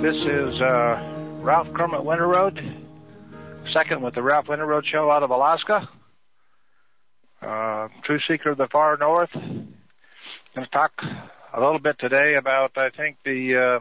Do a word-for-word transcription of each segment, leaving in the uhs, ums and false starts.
This is uh, Ralph Kermit Winterroad, second with the Ralph Winterroad Show out of Alaska. Uh, True Seeker of the Far North. Going to talk a little bit today about, I think, the, uh,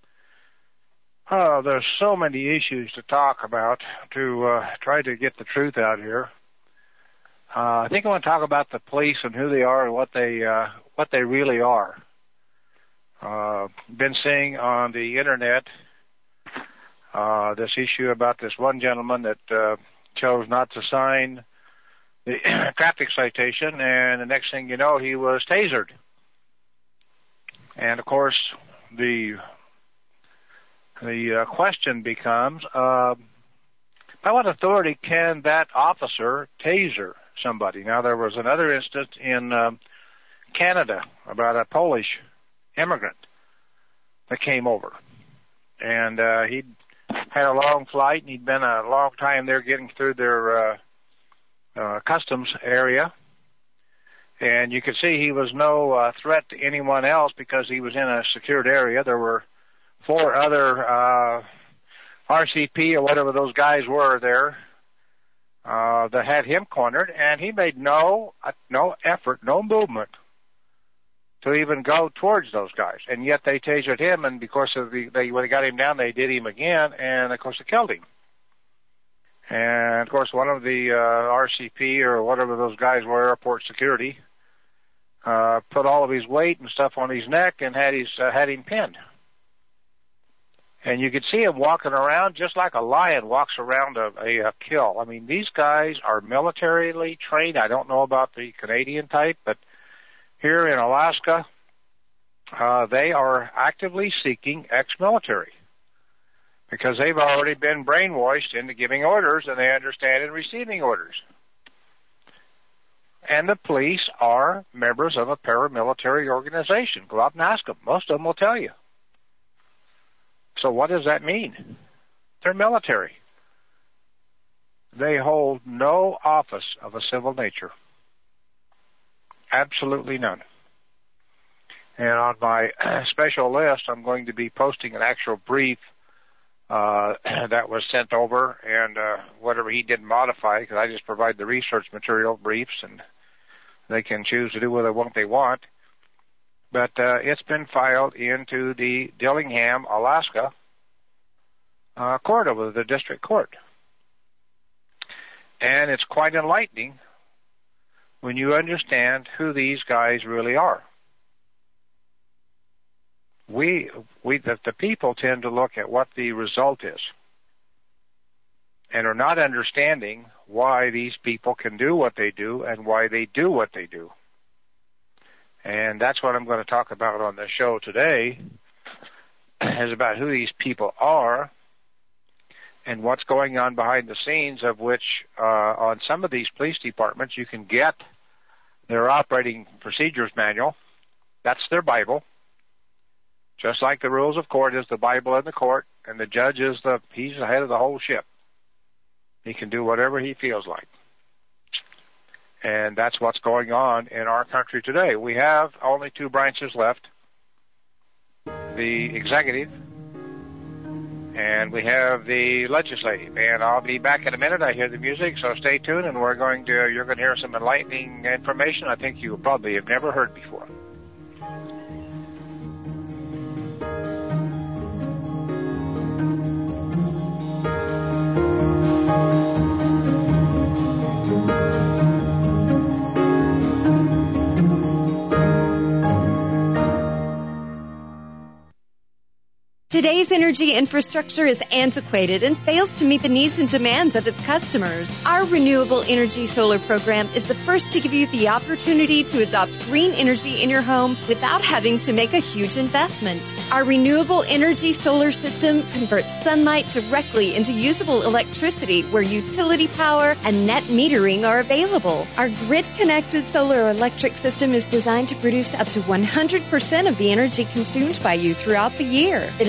oh, there's so many issues to talk about to uh, try to get the truth out here. Uh, I think I want to talk about the police and who they are and what they, uh, what they really are. Uh, been seeing on the internet uh, this issue about this one gentleman that uh, chose not to sign the traffic citation, and the next thing you know, he was tasered. And of course, the the uh, question becomes, uh, by what authority can that officer taser somebody? Now, there was another instance in um, Canada about a Polish immigrant that came over, and uh, he'd had a long flight, and he'd been a long time there getting through their uh, uh, customs area, and you could see he was no uh, threat to anyone else because he was in a secured area. There were four other uh, R C P or whatever those guys were there uh, that had him cornered, and he made no uh, no effort, no movement to even go towards those guys, and yet they tasered him, and because of the, they, when they got him down, they did him again, and of course they killed him. And of course, one of the uh, R C P or whatever those guys were, airport security, uh, put all of his weight and stuff on his neck and had his uh, had him pinned. And you could see him walking around just like a lion walks around a, a, a kill. I mean, these guys are militarily trained. I don't know about the Canadian type, but here in Alaska, uh, they are actively seeking ex-military because they've already been brainwashed into giving orders, and they understand in receiving orders. And the police are members of a paramilitary organization. Go out and ask them. Most of them will tell you. So what does that mean? They're military. They hold no office of a civil nature. Absolutely none. And on my special list, I'm going to be posting an actual brief uh, that was sent over, and uh, whatever he didn't modify, because I just provide the research material briefs, and they can choose to do what they want. They want. But uh, it's been filed into the Dillingham, Alaska uh, court over the district court. And it's quite enlightening when you understand who these guys really are. We, we, the, the people tend to look at what the result is and are not understanding why these people can do what they do and why they do what they do. And that's what I'm going to talk about on the show today, is about who these people are and what's going on behind the scenes, of which uh, on some of these police departments you can get their operating procedures manual. That's their Bible. Just like the rules of court is the Bible in the court, and the judge is the, he's the head of the whole ship. He can do whatever he feels like. And that's what's going on in our country today. We have only two branches left, the executive, and we have the legislative. And I'll be back in a minute. I hear the music, so stay tuned, and we're going to, you're going to hear some enlightening information I think you probably have never heard before. Today's energy infrastructure is antiquated and fails to meet the needs and demands of its customers. Our Renewable Energy Solar program is the first to give you the opportunity to adopt green energy in your home without having to make a huge investment. Our Renewable Energy Solar system converts sunlight directly into usable electricity where utility power and net metering are available. Our grid-connected solar electric system is designed to produce up to one hundred percent of the energy consumed by you throughout the year. It is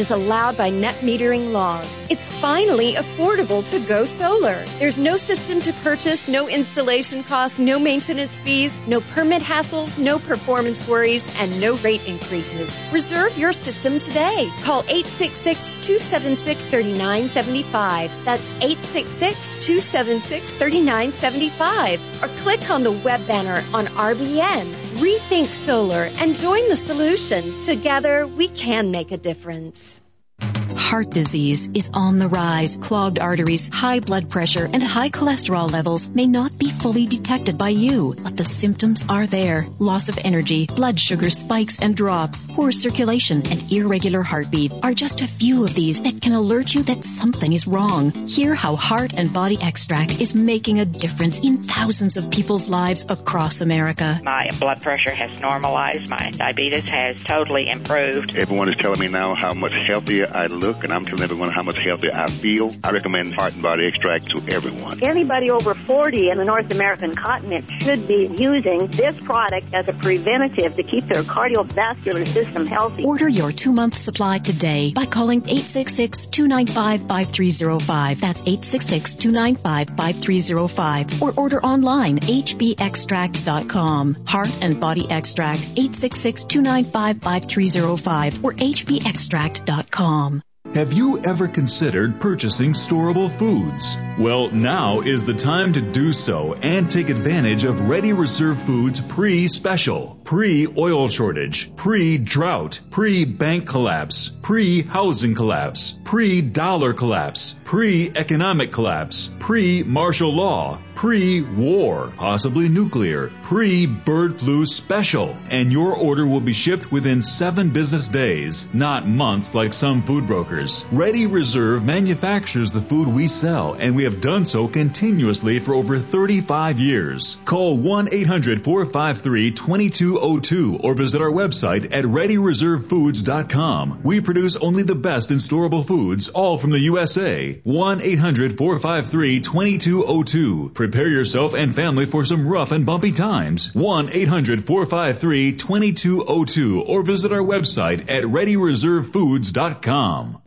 is allowed by net metering laws. It's finally affordable to go solar. There's no system to purchase, no installation costs, no maintenance fees, no permit hassles, no performance worries, and no rate increases. Reserve your system today. Call eight six six, two seven six, three nine seven five. That's eight six six, two seven six, three nine seven five. Or click on the web banner on R B N. Rethink solar and join the solution. Together, we can make a difference. Heart disease is on the rise. Clogged arteries, high blood pressure, and high cholesterol levels may not be fully detected by you, but the symptoms are there. Loss of energy, blood sugar spikes and drops, poor circulation, and irregular heartbeat are just a few of these that can alert you that something is wrong. Hear how Heart and Body Extract is making a difference in thousands of people's lives across America. My blood pressure has normalized. My diabetes has totally improved. Everyone is telling me now how much healthier I look, and I'm telling everyone how much healthier I feel. I recommend Heart and Body Extract to everyone. Anybody over forty in the North American continent should be using this product as a preventative to keep their cardiovascular system healthy. Order your two-month supply today by calling eight six six, two nine five, five three zero five. That's eight six six, two nine five, five three zero five. Or order online, h b extract dot com. Heart and Body Extract, eight six six, two nine five, five three zero five or h b extract dot com. Have you ever considered purchasing storable foods? Well, now is the time to do so and take advantage of Ready Reserve Foods pre-special, pre-oil shortage, pre-drought, pre-bank collapse, pre-housing collapse, pre-dollar collapse, pre-economic collapse, pre-martial law, pre-war, possibly nuclear, pre-bird flu special. And your order will be shipped within seven business days, not months like some food brokers. Ready Reserve manufactures the food we sell, and we have done so continuously for over thirty-five years. Call one eight hundred, four five three, two two zero two or visit our website at ready reserve foods dot com. We produce only the best in storable foods, all from the U S A. one eight hundred, four five three, two two zero two. Prepare yourself and family for some rough and bumpy times. one eight hundred, four five three, two two zero two or visit our website at ready reserve foods dot com.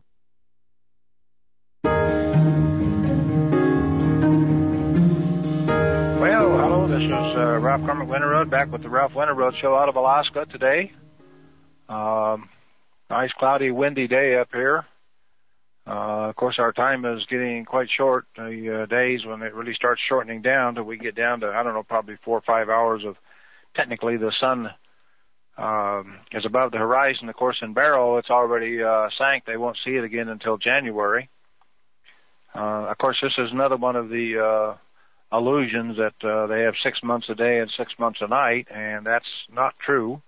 Well, hello, this is uh, Ralph Cormack Winterroad, back with the Ralph Winterroad Show out of Alaska today. Um, nice, cloudy, windy day up here. Uh, of course, our time is getting quite short. The uh, days when it really starts shortening down till we get down to, I don't know, probably four or five hours of technically the sun um, is above the horizon. Of course, in Barrow, it's already uh, sank. They won't see it again until January. Uh, of course, this is another one of the uh, illusions that uh, they have six months a day and six months a night, and that's not true.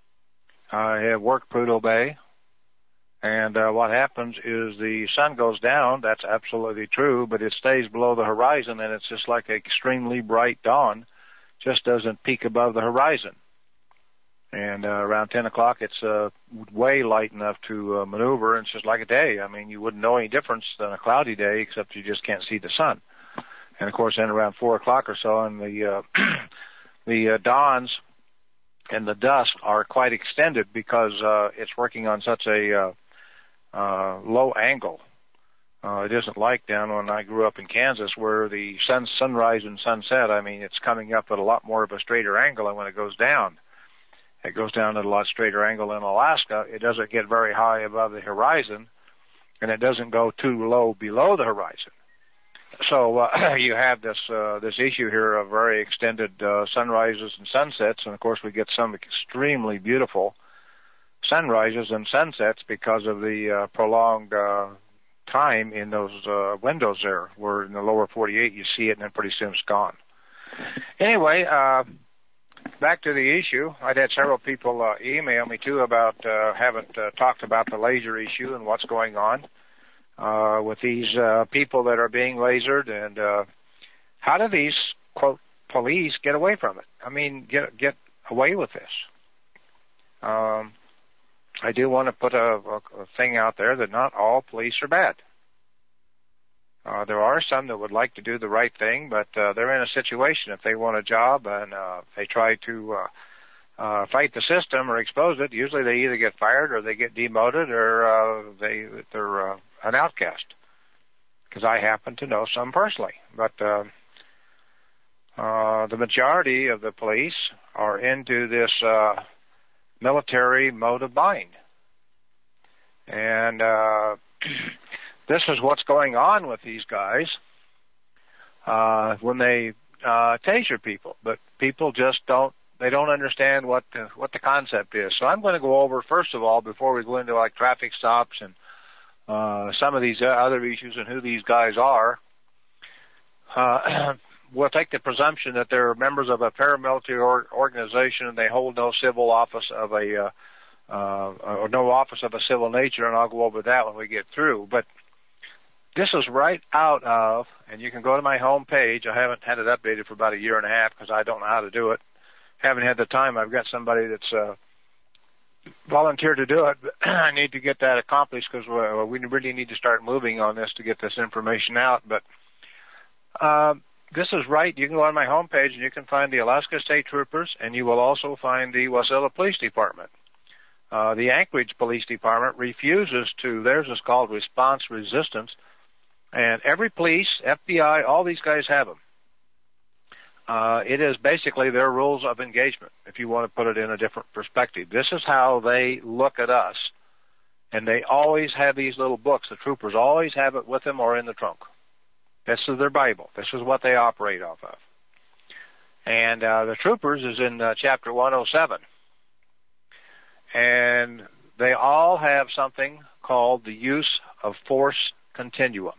I have worked Prudhoe Bay. And uh, what happens is the sun goes down. That's absolutely true, but it stays below the horizon, and it's just like an extremely bright dawn, just doesn't peak above the horizon. And uh, around ten o'clock, it's uh, way light enough to uh, maneuver, and it's just like a day. I mean, you wouldn't know any difference than a cloudy day, except you just can't see the sun. And, of course, then around four o'clock or so, and the, uh, the uh, dawns and the dusk are quite extended because uh, it's working on such a uh, Uh, low angle. Uh, it isn't like down when I grew up in Kansas where the sun, sunrise and sunset, I mean, it's coming up at a lot more of a straighter angle, and when it goes down, it goes down at a lot straighter angle. In Alaska, it doesn't get very high above the horizon, and it doesn't go too low below the horizon. So uh, you have this uh, this issue here of very extended uh, sunrises and sunsets, and of course we get some extremely beautiful sunrises and sunsets because of the uh, prolonged uh, time in those uh, windows there, where in the lower forty-eight you see it and then pretty soon it's gone. Anyway, uh, back to the issue. I'd had several people uh, email me too about uh, haven't uh, talked about the laser issue and what's going on uh, with these uh, people that are being lasered, and uh, how do these, quote, police get away from it? I mean, get get away with this. Um, I do want to put a, a, a thing out there that not all police are bad. Uh, there are some that would like to do the right thing, but uh, they're in a situation if they want a job and uh, they try to uh, uh, fight the system or expose it, usually they either get fired or they get demoted or uh, they they're uh, an outcast. Because I happen to know some personally, but uh, uh, the majority of the police are into this uh, military mode of buying, and uh, this is what's going on with these guys uh, when they uh, taser people. But people just don't. They don't understand what the, what the concept is. So I'm going to go over, first of all, before we go into like traffic stops and uh, some of these other issues and who these guys are, uh, we'll take the presumption that they're members of a paramilitary or, organization and they hold no civil office of a, uh, uh, or no office of a civil nature, and I'll go over that when we get through. But this is right out of, and you can go to my home page. I haven't had it updated for about a year and a half because I don't know how to do it. Haven't had the time. I've got somebody that's uh, volunteered to do it, but I need to get that accomplished because uh, we really need to start moving on this to get this information out. But uh, this is right. You can go on my homepage and you can find the Alaska State Troopers, and you will also find the Wasilla Police Department. Uh, the Anchorage Police Department refuses to, theirs is called Response Resistance, and every police, F B I, all these guys have them. Uh, it is basically their rules of engagement, if you want to put it in a different perspective. This is how they look at us, and they always have these little books. The troopers always have it with them or in the trunk. This is their Bible. This is what they operate off of. And uh, the troopers is in uh, chapter one oh seven. And they all have something called the use of force continuum.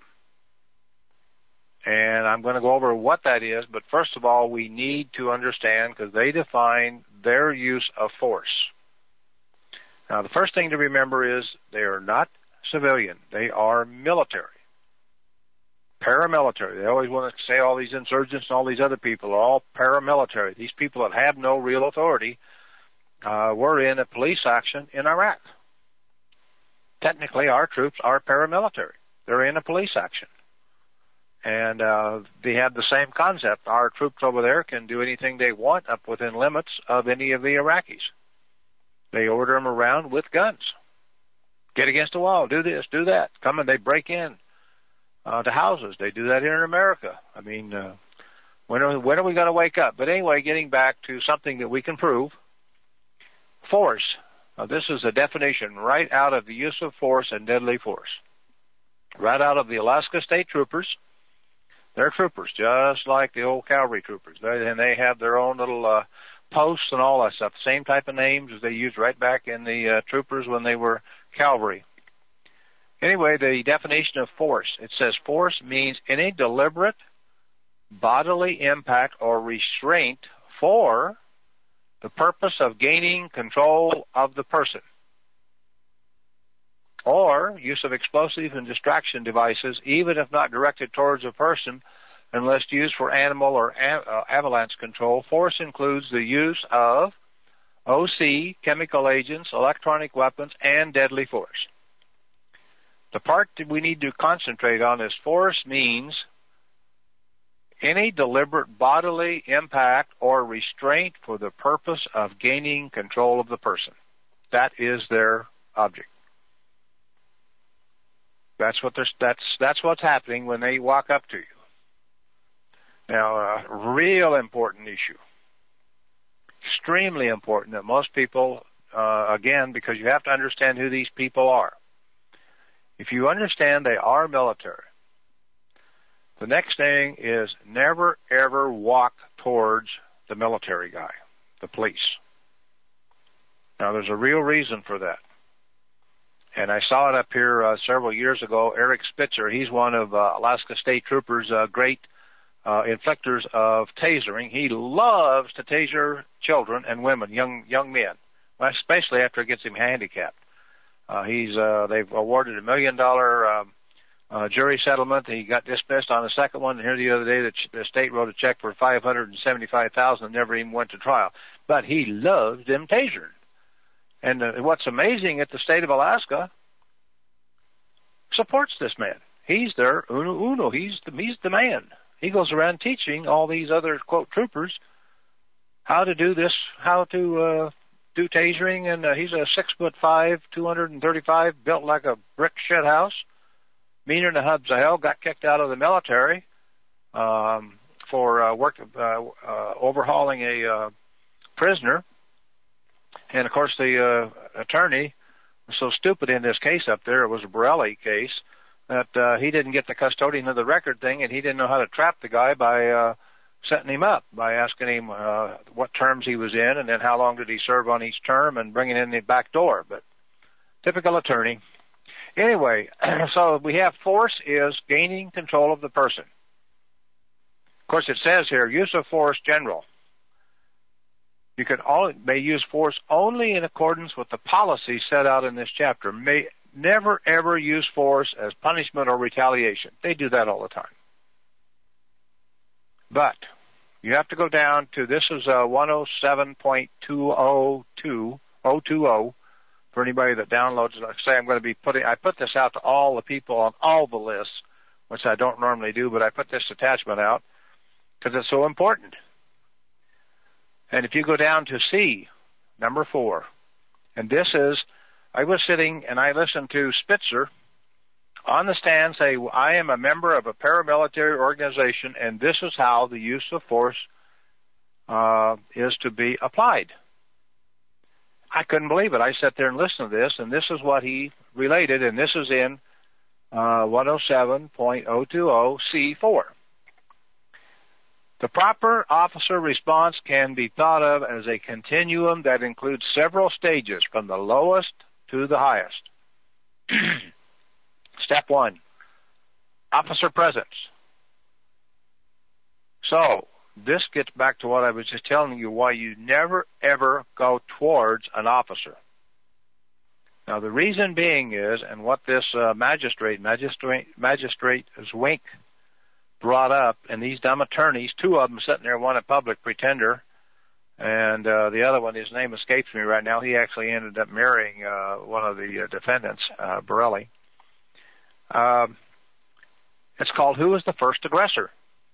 And I'm going to go over what that is, but first of all, we need to understand because they define their use of force. Now, the first thing to remember is they are not civilian. They are military, paramilitary. They always want to say all these insurgents and all these other people are all paramilitary. These people that have no real authority uh, were in a police action in Iraq. Technically, our troops are paramilitary. They're in a police action. And uh, they have the same concept. Our troops over there can do anything they want up within limits of any of the Iraqis. They order them around with guns. Get against the wall, do this, do that. Come and they break in uh, to houses. They do that here in America. I mean, uh, when are, when are we going to wake up? But anyway, getting back to something that we can prove, force. Now, this is a definition right out of the use of force and deadly force. Right out of the Alaska State Troopers. They're troopers, just like the old cavalry troopers. They, and they have their own little uh, posts and all that stuff. Same type of names as they used right back in the uh, troopers when they were cavalry. Anyway, the definition of force. It says force means any deliberate bodily impact or restraint for the purpose of gaining control of the person, or use of explosive and distraction devices, even if not directed towards a person, unless used for animal or a- uh, avalanche control. Force includes the use of O C, chemical agents, electronic weapons, and deadly force. The part that we need to concentrate on is force means any deliberate bodily impact or restraint for the purpose of gaining control of the person. That is their object. That's what there's, that's that's what's happening when they walk up to you. Now, a real important issue, extremely important that most people, uh, again, because you have to understand who these people are. If you understand they are military, the next thing is never ever walk towards the military guy, the police. Now, there's a real reason for that. And I saw it up here uh, several years ago. Eric Spitzer, he's one of uh, Alaska State Troopers' uh, great uh, inflictors of tasering. He loves to taser children and women, young young men, especially after it gets him handicapped. Uh, he's uh, they've awarded a million dollar um, uh, jury settlement. He got dismissed on the second one. And here the other day, the, ch- the state wrote a check for five hundred and seventy-five thousand and never even went to trial. But he loves them tasered. And uh, what's amazing at the state of Alaska supports this man. He's their uno uno. He's the, he's the man. He goes around teaching all these other, quote, troopers how to do this, how to uh, do tasering, and uh, he's a six foot five, two hundred thirty-five, built like a brick shit house, meaner than hubs of hell. Got kicked out of the military um, for uh, work uh, uh, overhauling a uh, prisoner, and of course the uh, attorney was so stupid in this case up there. It was a Borelli case that uh, he didn't get the custodian of the record thing, and he didn't know how to trap the guy by uh, setting him up, by asking him uh, what terms he was in, and then how long did he serve on each term, and bringing in the back door. But typical attorney. Anyway, so we have force is gaining control of the person. Of course, it says here, use of force general. You can only, may use force only in accordance with the policy set out in this chapter. May never, ever use force as punishment or retaliation. They do that all the time. But you have to go down to, this is uh, one oh seven point two oh two, oh two oh, for anybody that downloads it. Like I say, I'm going to be putting, I put this out to all the people on all the lists, which I don't normally do, but I put this attachment out because it's so important. And if you go down to C, number four, and this is, I was sitting and I listened to Spitzer on the stand say, I am a member of a paramilitary organization, and this is how the use of force uh, is to be applied. I couldn't believe it. I sat there and listened to this, and this is what he related, and this is in uh, one oh seven point oh two oh C four. The proper officer response can be thought of as a continuum that includes several stages from the lowest to the highest. Step one, officer presence. So this gets back to what I was just telling you, why you never, ever go towards an officer. Now, the reason being is, and what this uh, magistrate, magistrate, magistrate Zwink brought up, and these dumb attorneys, two of them sitting there, one a public pretender, and uh, the other one, his name escapes me right now. He actually ended up marrying uh, one of the uh, defendants, uh, Borelli. Um, it's called Who is the First Aggressor?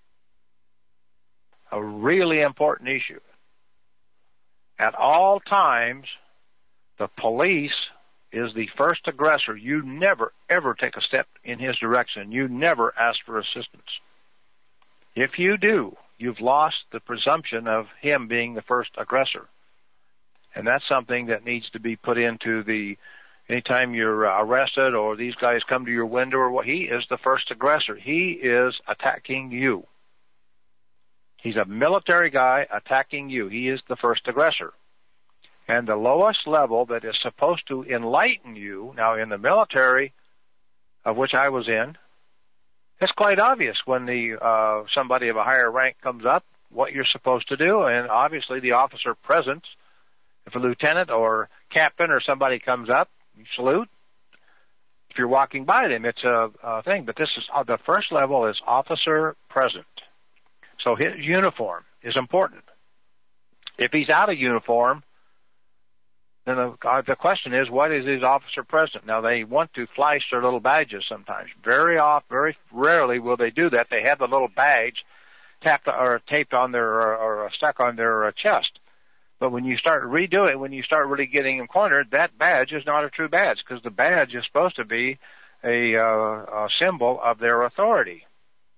A really important issue. At all times, the police is the first aggressor. You never, ever take a step in his direction. You never ask for assistance. If you do, you've lost the presumption of him being the first aggressor. And that's something that needs to be put into the, anytime you're arrested or these guys come to your window or what, he is the first aggressor. He is attacking you. He's a military guy attacking you. He is the first aggressor. And the lowest level that is supposed to enlighten you, now in the military, of which I was in, it's quite obvious when the uh, somebody of a higher rank comes up, what you're supposed to do, and obviously the officer present, if a lieutenant or captain or somebody comes up, you salute. If you're walking by them, it's a, a thing. But this is uh, the first level is officer present. So his uniform is important. If he's out of uniform, then the, uh, the question is, what is his officer present? Now, they want to flash their little badges sometimes. Very off, very rarely will they do that. They have the little badge tapped or taped on their or, or stuck on their uh, chest. But when you start redoing, when you start really getting them cornered, that badge is not a true badge because the badge is supposed to be a, uh, a symbol of their authority.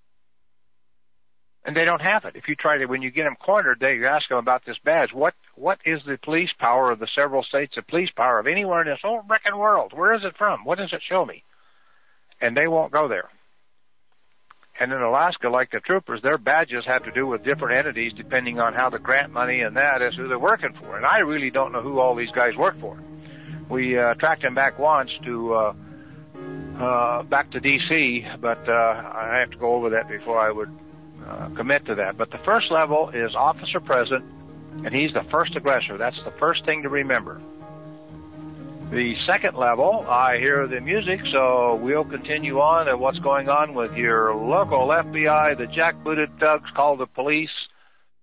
And they don't have it. If you try to, when you get them cornered, they ask them about this badge. What What is the police power of the several states of police power of anywhere in this whole frickin' world? Where is it from? What does it show me? And they won't go there. And in Alaska, like the troopers, their badges have to do with different entities depending on how the grant money and that is who they're working for. And I really don't know who all these guys work for. We uh, tracked them back once to uh, uh, back to D C, but uh, I have to go over that before I would uh, commit to that. But the first level is officer present, and he's the first aggressor. That's the first thing to remember. The second level, I hear the music, so we'll continue on and what's going on with your local F B I, the jackbooted thugs called the police.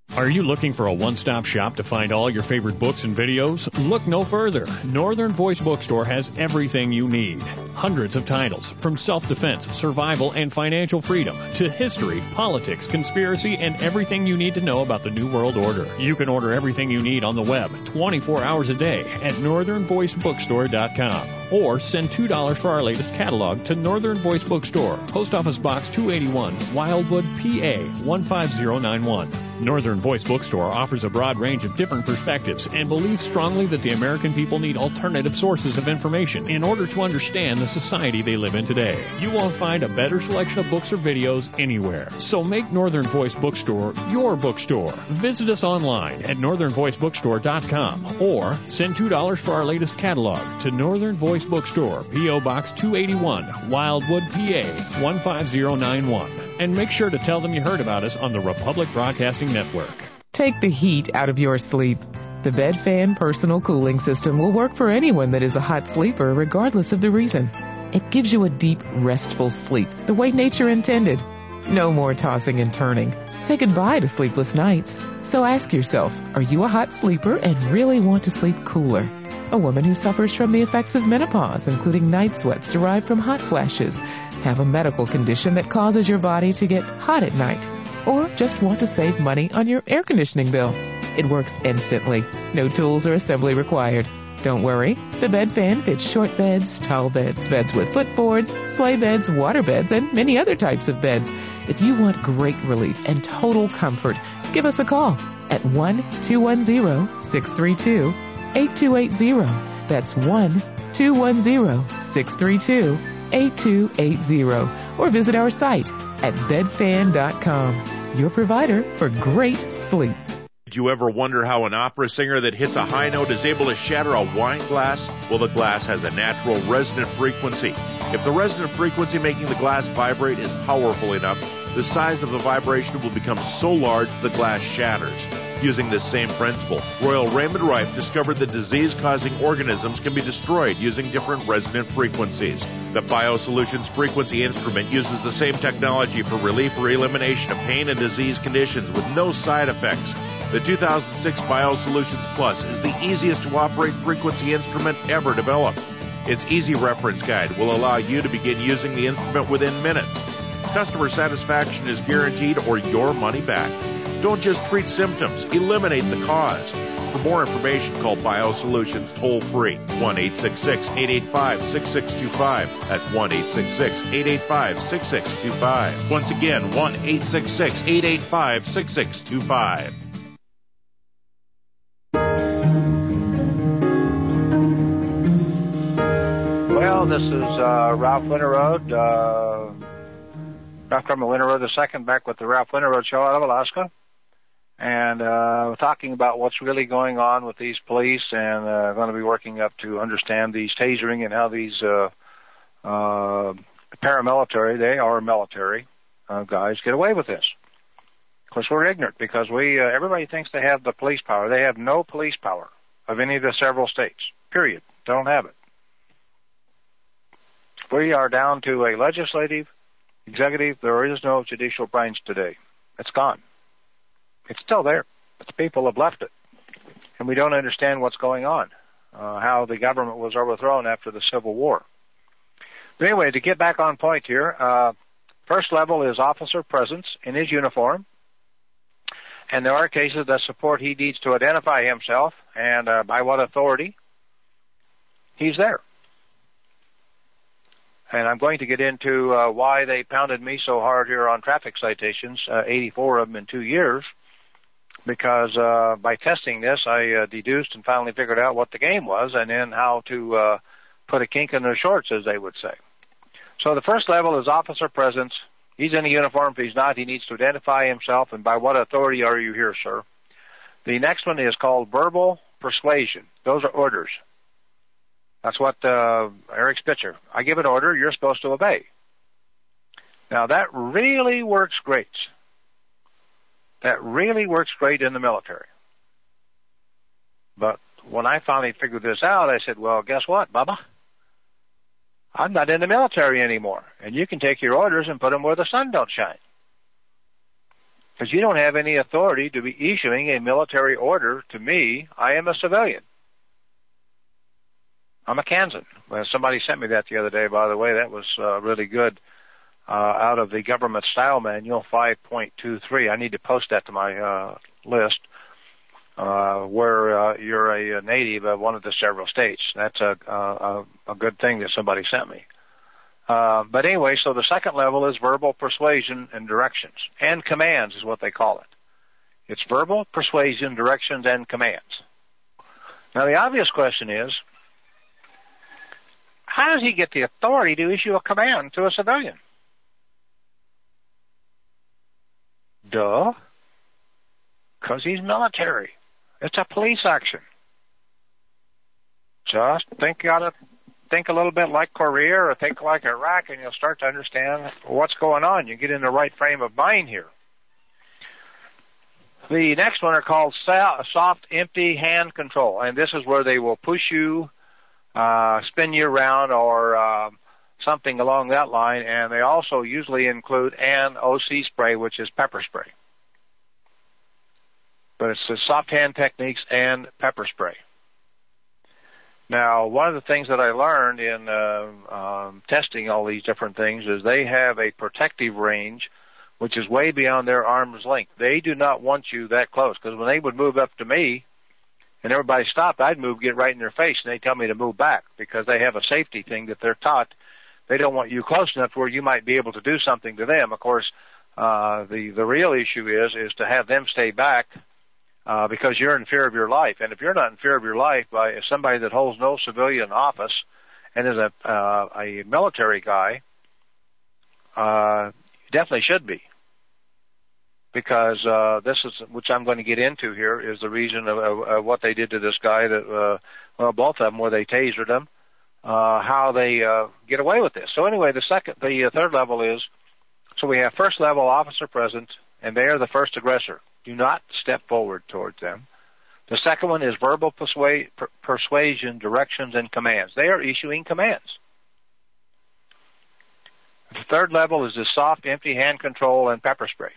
Are you looking for a one-stop shop to find all your favorite books and videos? Look no further. Northern Voice Bookstore has everything you need. Hundreds of titles, from self-defense, survival, and financial freedom, to history, politics, conspiracy, and everything you need to know about the New World Order. You can order everything you need on the web twenty-four hours a day at northern voice bookstore dot com. Or send two dollars for our latest catalog to Northern Voice Bookstore, Post Office Box two eighty-one, Wildwood, P A one five zero nine one. Northern Voice Bookstore offers a broad range of different perspectives and believes strongly that the American people need alternative sources of information in order to understand the society they live in today. You won't find a better selection of books or videos anywhere. So make Northern Voice Bookstore your bookstore. Visit us online at northern voice bookstore dot com or send two dollars for our latest catalog to Northern Voice Bookstore, P O Box two eighty-one, Wildwood, P A one five zero nine one. And make sure to tell them you heard about us on the Republic Broadcasting Network. Take the heat out of your sleep. The BedFan Personal Cooling System will work for anyone that is a hot sleeper, regardless of the reason. It gives you a deep, restful sleep, the way nature intended. No more tossing and turning. Say goodbye to sleepless nights. So ask yourself, are you a hot sleeper and really want to sleep cooler? A woman who suffers from the effects of menopause, including night sweats derived from hot flashes, have a medical condition that causes your body to get hot at night, or just want to save money on your air conditioning bill. It works instantly. No tools or assembly required. Don't worry. The BedFan fits short beds, tall beds, beds with footboards, sleigh beds, water beds, and many other types of beds. If you want great relief and total comfort, give us a call at one two one zero, six three two, eight two eight zero. That's one two one zero, six three two, eight two eight zero. Or visit our site at bed fan dot com. Your provider for great sleep. Did you ever wonder how an opera singer that hits a high note is able to shatter a wine glass? Well, the glass has a natural resonant frequency. If the resonant frequency making the glass vibrate is powerful enough, the size of the vibration will become so large the glass shatters. Using this same principle, Royal Raymond Rife discovered that disease-causing organisms can be destroyed using different resonant frequencies. The BioSolutions Frequency Instrument uses the same technology for relief or elimination of pain and disease conditions with no side effects. The two thousand six BioSolutions Plus is the easiest to operate frequency instrument ever developed. Its easy reference guide will allow you to begin using the instrument within minutes. Customer satisfaction is guaranteed or your money back. Don't just treat symptoms, eliminate the cause. For more information, call BioSolutions toll-free, one eight six six, eight eight five, six six two five. That's one eight six six, eight eight five, six six two five. Once again, one eight six six, eight eight five, six six two five. Well, this is uh, Ralph Winterode, uh, Ralph Crummer Winterode the second, back with the Ralph Winterode Show out of Alaska. And uh, we're talking about what's really going on with these police, and uh, going to be working up to understand these tasering and how these uh, uh, paramilitary, they are military uh, guys, get away with this. Of course, we're ignorant because we uh, everybody thinks they have the police power. They have no police power of any of the several states, period. Don't have it. We are down to a legislative, executive. There is no judicial branch today. It's gone. It's still there, but the people have left it. And we don't understand what's going on, uh, how the government was overthrown after the Civil War. But anyway, to get back on point here, uh, first level is officer presence in his uniform. And there are cases that support he needs to identify himself and uh, by what authority he's there. And I'm going to get into uh, why they pounded me so hard here on traffic citations, uh, eighty-four of them in two years, because uh, by testing this, I uh, deduced and finally figured out what the game was and then how to uh, put a kink in their shorts, as they would say. So the first level is officer presence. He's in a uniform. If he's not, he needs to identify himself, and by what authority are you here, sir? The next one is called verbal persuasion. Those are orders. That's what uh, Eric Spitzer. I give an order, you're supposed to obey. Now, that really works great. That really works great in the military. But when I finally figured this out, I said, well, guess what, Bubba? I'm not in the military anymore, and you can take your orders and put them where the sun don't shine. Because you don't have any authority to be issuing a military order to me. I am a civilian. I'm a Kansan. Well, somebody sent me that the other day, by the way. That was uh, really good. Uh, out of the Government Style Manual five point two three. I need to post that to my uh, list, uh, where uh, you're a, a native of one of the several states. That's a, a, a good thing that somebody sent me. Uh, but anyway, so the second level is verbal persuasion and directions. And commands is what they call it. It's verbal persuasion, directions, and commands. Now the obvious question is, how does he get the authority to issue a command to a civilian? Duh. Because he's military. It's a police action. Just think you ought to think a little bit like Korea or think like Iraq, and you'll start to understand what's going on. You get in the right frame of mind here. The next one are called soft, empty hand control, and this is where they will push you, uh, spin you around, or uh, something along that line, and they also usually include an O C spray, which is pepper spray. But it's the soft hand techniques and pepper spray. Now, one of the things that I learned in uh, um, testing all these different things is they have a protective range, which is way beyond their arm's length. They do not want you that close, because when they would move up to me and everybody stopped, I'd move, get right in their face, and they tell me to move back because they have a safety thing that they're taught. They don't want you close enough where you might be able to do something to them. Of course, uh, the, the real issue is, is to have them stay back, uh, because you're in fear of your life. And if you're not in fear of your life by somebody that holds no civilian office and is a, uh, a military guy, uh, you definitely should be. Because, uh, this is, which I'm going to get into here, is the reason of, of, of what they did to this guy that, uh, well, both of them, where they tasered him. Uh, how they uh, get away with this. So anyway, the second, the uh, third level is, so we have first level officer present, and they are the first aggressor. Do not step forward towards them. The second one is verbal persuade, per, persuasion, directions, and commands. They are issuing commands. The third level is the soft, empty hand control and pepper spray.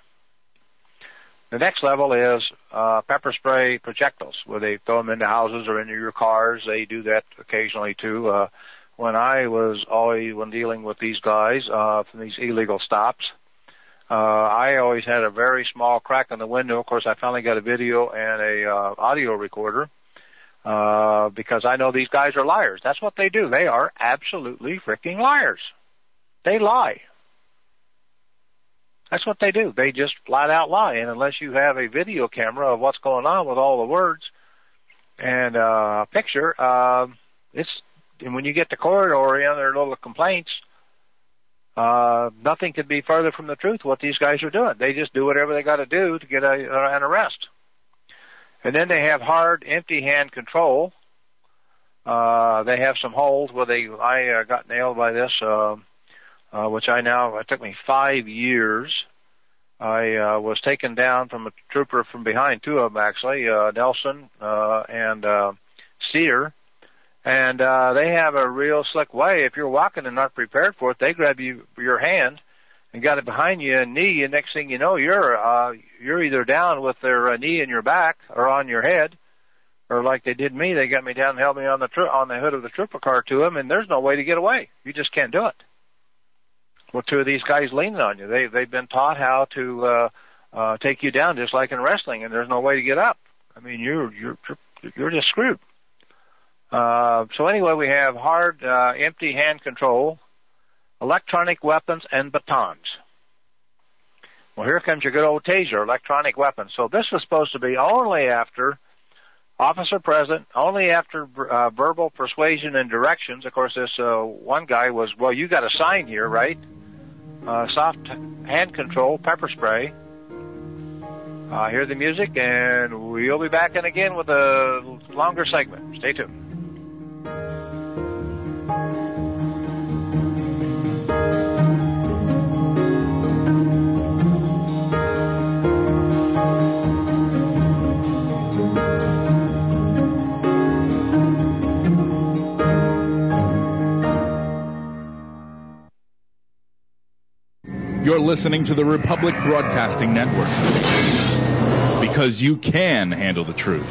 The next level is uh, pepper spray projectiles, where they throw them into houses or into your cars. They do that occasionally too. Uh, when I was always when dealing with these guys uh, from these illegal stops, uh, I always had a very small crack in the window. Of course, I finally got a video and a uh, audio recorder uh, because I know these guys are liars. That's what they do. They are absolutely freaking liars. They lie. That's what they do. They just flat out lie. And unless you have a video camera of what's going on with all the words and uh, a picture, uh, it's, and when you get to court or in their little complaints, uh, nothing could be further from the truth what these guys are doing. They just do whatever they got to do to get a, an arrest. And then they have hard, empty hand control. Uh, they have some holes where they, I uh, got nailed by this, uh, Uh, which I now, it took me five years. I uh, was taken down from a trooper from behind, two of them actually, uh, Nelson uh, and uh, Cedar. And uh, they have a real slick way. If you're walking and not prepared for it, they grab you your hand and got it behind you and knee, and next thing you know, you're uh, you're either down with their uh, knee in your back or on your head, or like they did me, they got me down and held me on the tr- on the hood of the trooper car to them, and there's no way to get away. You just can't do it. Well, two of these guys leaning on you. They, they've been taught how to uh, uh, take you down just like in wrestling, and there's no way to get up. I mean, you're you're you're just screwed. Uh, so anyway, we have hard, uh, empty hand control, electronic weapons, and batons. Well, here comes your good old taser, electronic weapons. So this was supposed to be only after officer present, only after uh, verbal persuasion and directions. Of course, this uh, one guy was, well, you got a sign here, right? Uh, soft hand control, pepper spray. Uh, hear the music, and we'll be back in again with a longer segment. Stay tuned. You're listening to the Republic Broadcasting Network. Because you can handle the truth.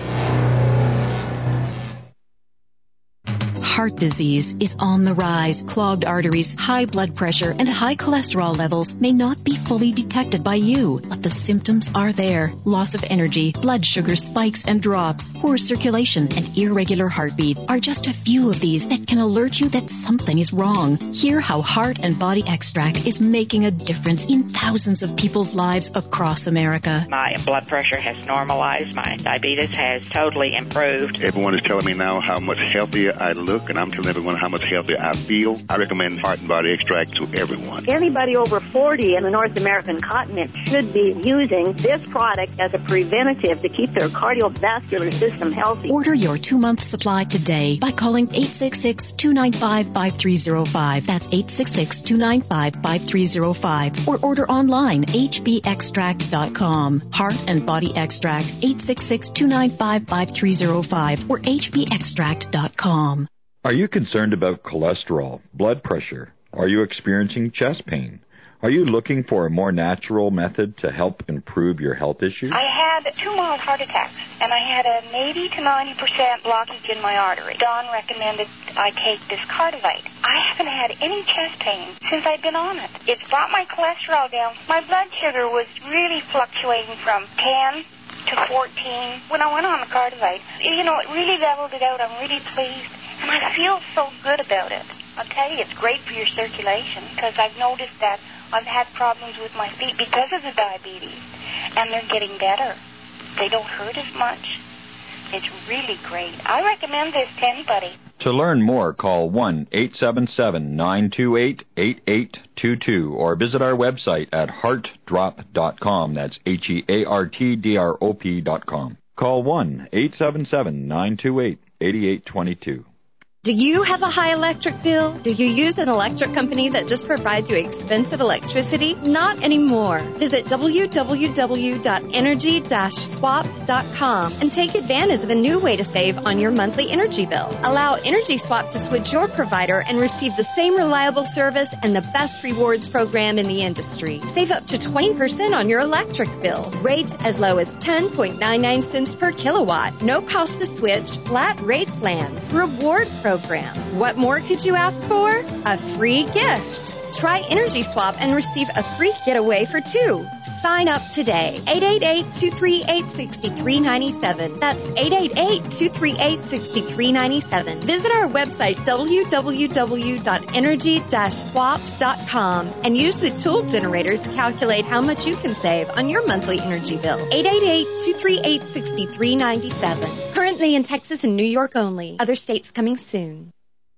Heart disease is on the rise. Clogged arteries, high blood pressure, and high cholesterol levels may not be fully detected by you, but the symptoms are there. Loss of energy, blood sugar spikes and drops, poor circulation, and irregular heartbeat are just a few of these that can alert you that something is wrong. Hear how Heart and Body Extract is making a difference in thousands of people's lives across America. My blood pressure has normalized. My diabetes has totally improved. Everyone is telling me now how much healthier I look, and I'm telling everyone how much healthier I feel. I recommend Heart and Body Extract to everyone. Anybody over forty in the North American continent should be using this product as a preventative to keep their cardiovascular system healthy. Order your two-month supply today by calling eight six six, two nine five, five three zero five. That's eight six six, two nine five, five three zero five. Or order online, h b extract dot com. Heart and Body Extract, eight six six, two nine five, five three zero five or h b extract dot com. Are you concerned about cholesterol, blood pressure? Are you experiencing chest pain? Are you looking for a more natural method to help improve your health issues? I had two mild heart attacks, and I had an eighty to ninety percent blockage in my artery. Don recommended I take this Cardivite. I haven't had any chest pain since I've been on it. It's brought my cholesterol down. My blood sugar was really fluctuating from ten to fourteen when I went on the Cardivite. You know, it really leveled it out. I'm really pleased. And I feel so good about it. I'll tell you, it's great for your circulation because I've noticed that I've had problems with my feet because of the diabetes, and they're getting better. They don't hurt as much. It's really great. I recommend this to anybody. To learn more, call one eight seven seven, nine two eight, eight eight two two or visit our website at heart drop dot com. That's H E A R T D R O P dot com. Call one eight seven seven, nine two eight, eight eight two two. Do you have a high electric bill? Do you use an electric company that just provides you expensive electricity? Not anymore. Visit w w w dot energy dash swap dot com and take advantage of a new way to save on your monthly energy bill. Allow Energy Swap to switch your provider and receive the same reliable service and the best rewards program in the industry. Save up to twenty percent on your electric bill. Rates as low as ten point nine nine cents per kilowatt. No cost to switch. Flat rate plans. Reward program. What more could you ask for? A free gift. Try Energy Swap and receive a free getaway for two. Sign up today. eight eight eight, two three eight, six three nine seven. That's eight eight eight, two three eight, six three nine seven. Visit our website, w w w dot energy dash swap dot com, and use the tool generator to calculate how much you can save on your monthly energy bill. eight eight eight, two three eight, six three nine seven. Currently in Texas and New York only. Other states coming soon.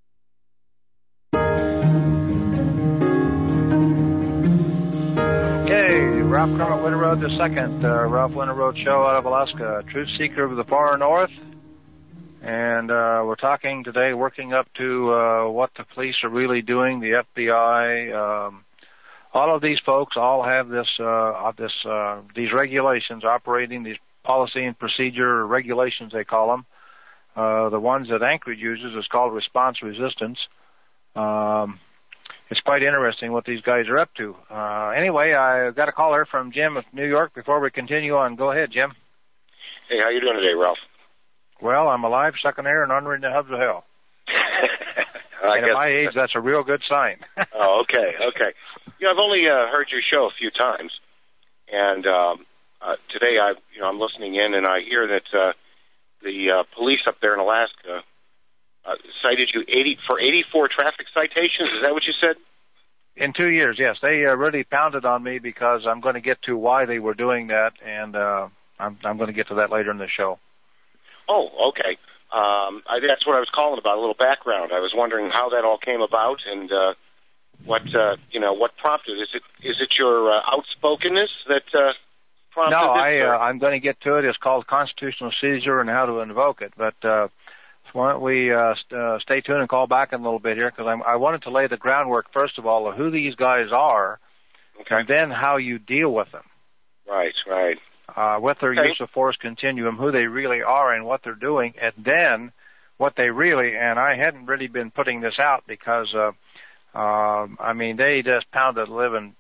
Okay, Ralph Kermit Winterroad the second, uh, Ralph Winterroad Show out of Alaska, truth seeker of the far north. And uh, we're talking today, working up to uh, what the police are really doing, the F B I. Um, all of these folks all have this, uh, this, uh, these regulations operating, these policy and procedure regulations, they call them. Uh, the ones that Anchorage uses is called response resistance. Um, it's quite interesting what these guys are up to. Uh, anyway, I got a call here from Jim of New York before we continue on. Go ahead, Jim. Hey, how you doing today, Ralph? Well, I'm alive, sucking air, and unreading the hubs of hell. I and guess, at my age, that's a real good sign. Oh, okay, okay. You know, I've only uh, heard your show a few times, and um, uh, today I, you know, I'm listening in, and I hear that uh, the uh, police up there in Alaska uh, cited you eighty for eighty-four traffic citations. Is that what you said? In two years, yes. They uh, really pounded on me because I'm going to get to why they were doing that, and uh, I'm, I'm going to get to that later in the show. Oh, okay. Um, I, that's what I was calling about, a little background. I was wondering how that all came about and uh, what, uh, you know, what prompted it. Is it, is it your uh, outspokenness that uh, prompted no, it? No, uh, I'm going to get to it. It's called constitutional seizure and how to invoke it. But uh, why don't we uh, st- uh, stay tuned and call back in a little bit here, because I wanted to lay the groundwork, first of all, of who these guys are, okay, and then how you deal with them. Right, right. Uh, with their okay. use of force continuum, who they really are and what they're doing, and then what they really, and I hadn't really been putting this out because, uh, uh, I mean, they just pounded the living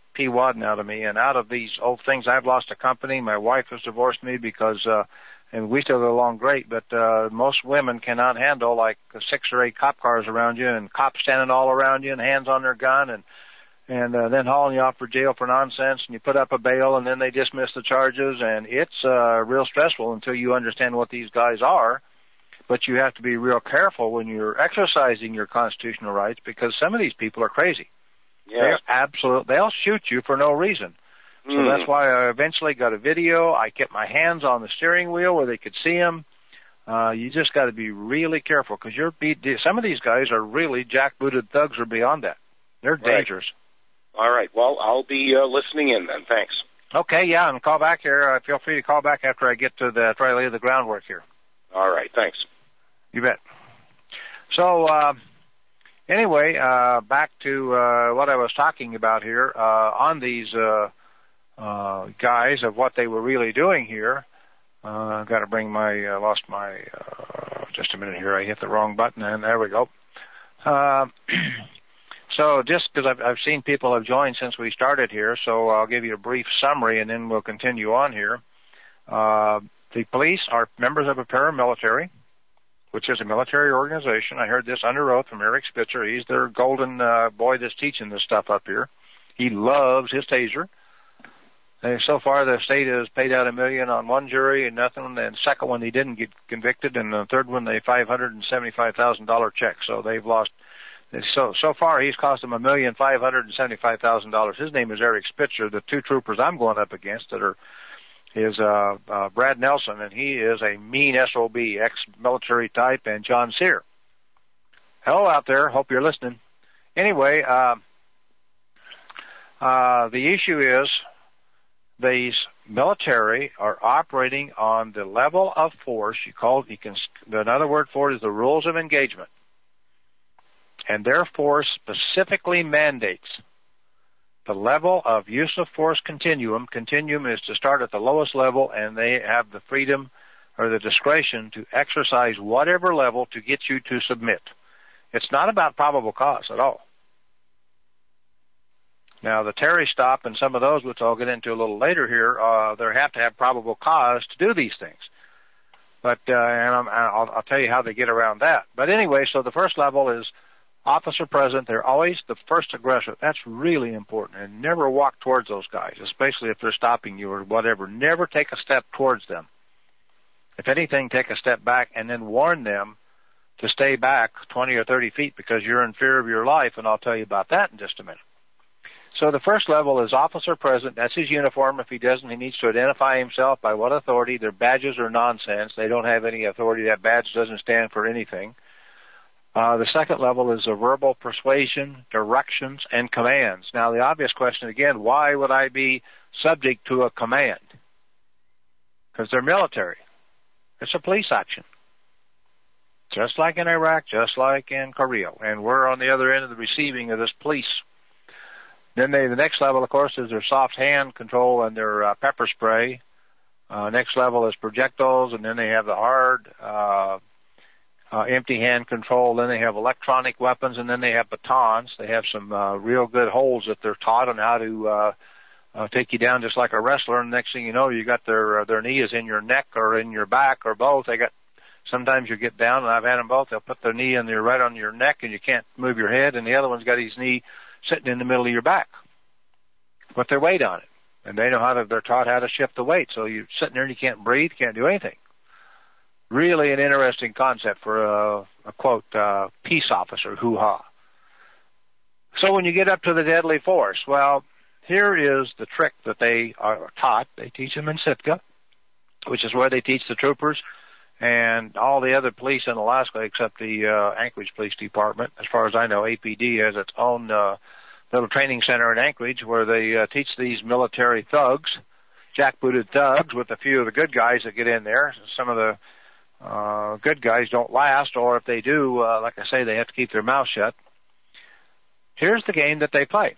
P-wadding out of me. And out of these old things, I've lost a company. My wife has divorced me because, uh, and we still get along great, but uh, most women cannot handle like six or eight cop cars around you and cops standing all around you and hands on their gun and and uh, then hauling you off for jail for nonsense, and you put up a bail, and then they dismiss the charges, and it's uh, real stressful until you understand what these guys are. But you have to be real careful when you're exercising your constitutional rights, because some of these people are crazy. Yeah. They're absolute. They'll shoot you for no reason. So Mm. that's why I eventually got a video. I kept my hands on the steering wheel where they could see them. Uh, you just got to be really careful, because you're beat. Some of these guys are really jackbooted thugs or beyond that. They're Right. dangerous. All right. Well, I'll be uh, listening in then. Thanks. Okay, yeah, and call back here. Uh, feel free to call back after I get to the try to lay the groundwork here. All right. Thanks. You bet. So, uh, anyway, uh, back to uh, what I was talking about here uh, on these uh, uh, guys of what they were really doing here. Uh, I've got to bring my, uh, lost my, uh, just a minute here. I hit the wrong button, and there we go. Uh, so just because I've, I've seen people have joined since we started here, so I'll give you a brief summary, and then we'll continue on here. Uh, the police are members of a paramilitary, which is a military organization. I heard this under oath from Eric Spitzer. He's their golden uh, boy that's teaching this stuff up here. He loves his taser. And so far, the state has paid out a million on one jury and nothing. And the second one, they didn't get convicted, and the third one, they five hundred and seventy-five thousand dollar check. So they've lost. So so far, he's cost them a million five hundred and seventy-five thousand dollars. His name is Eric Spitzer. The two troopers I'm going up against that are is uh, uh, Brad Nelson, and he is a mean S O B, ex-military type, and John Sear. Hello out there. Hope you're listening. Anyway, uh, uh, the issue is these military are operating on the level of force. You call you can another word for it is the rules of engagement, and their force specifically mandates the level of use of force continuum. Continuum is to start at the lowest level, and they have the freedom or the discretion to exercise whatever level to get you to submit. It's not about probable cause at all. Now, the Terry stop and some of those, which I'll get into a little later here, uh, they have to have probable cause to do these things. But uh, and I'm, I'll, I'll tell you how they get around that. But anyway, so the first level is officer present. They're always the first aggressor. That's really important. And never walk towards those guys, especially if they're stopping you or whatever. Never take a step towards them. If anything, take a step back and then warn them to stay back twenty or thirty feet because you're in fear of your life, and I'll tell you about that in just a minute. So the first level is officer present. That's his uniform. If he doesn't, he needs to identify himself by what authority. Their badges are nonsense. They don't have any authority. That badge doesn't stand for anything. Uh, the second level is a verbal persuasion, directions, and commands. Now, the obvious question again, why would I be subject to a command? Because they're military. It's a police action. Just like in Iraq, just like in Korea. And we're on the other end of the receiving of this police. Then they, the next level, of course, is their soft hand control and their uh, pepper spray. Uh, next level is projectiles, and then they have the hard uh, uh, empty hand control. Then they have electronic weapons, and then they have batons. They have some uh, real good holds that they're taught on how to uh, uh, take you down just like a wrestler. And next thing you know, you got their uh, their knee is in your neck or in your back or both. They got sometimes you get down, and I've had them both. They'll put their knee in there right on your neck, and you can't move your head. And the other one's got his knee sitting in the middle of your back with their weight on it. And they know how to, they're taught how to shift the weight. So you're sitting there and you can't breathe, can't do anything. Really an interesting concept for a, a quote, uh, peace officer, hoo-ha. So when you get up to the deadly force, well, here is the trick that they are taught. They teach them in Sitka, which is where they teach the troopers and all the other police in Alaska except the uh, Anchorage Police Department. As far as I know, A P D has its own uh, little training center in Anchorage where they uh, teach these military thugs, jackbooted thugs, with a few of the good guys that get in there. Some of the uh, good guys don't last, or if they do, uh, like I say, they have to keep their mouth shut. Here's the game that they play.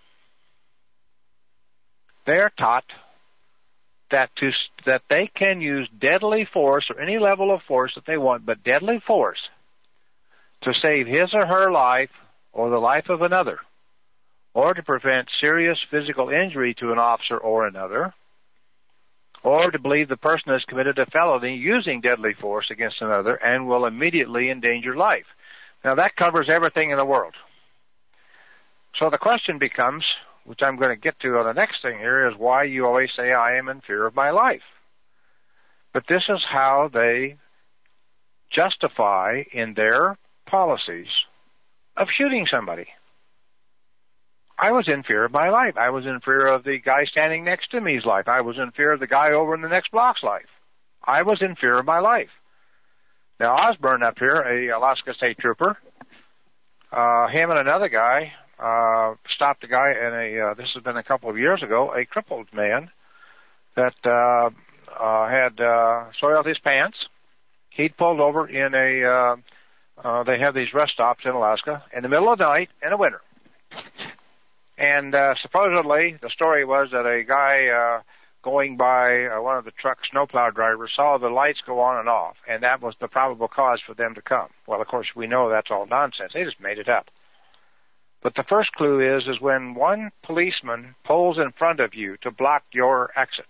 They're taught that to that they can use deadly force or any level of force that they want, but deadly force to save his or her life or the life of another or to prevent serious physical injury to an officer or another, or to believe the person has committed a felony using deadly force against another and will immediately endanger life. Now, that covers everything in the world. So the question becomes, which I'm going to get to on the next thing here, is why you always say, I am in fear of my life. But this is how they justify in their policies of shooting somebody. I was in fear of my life. I was in fear of the guy standing next to me's life. I was in fear of the guy over in the next block's life. I was in fear of my life. Now, Osborne up here, a Alaska State Trooper, uh, him and another guy uh, stopped a guy in a, uh, this has been a couple of years ago, a crippled man that uh, uh, had uh, soiled his pants. He'd pulled over in a, uh, uh, they have these rest stops in Alaska, in the middle of the night in the winter. And uh, supposedly, the story was that a guy uh, going by uh, one of the truck snowplow drivers saw the lights go on and off, and that was the probable cause for them to come. Well, of course, we know that's all nonsense. They just made it up. But the first clue is, is when one policeman pulls in front of you to block your exit.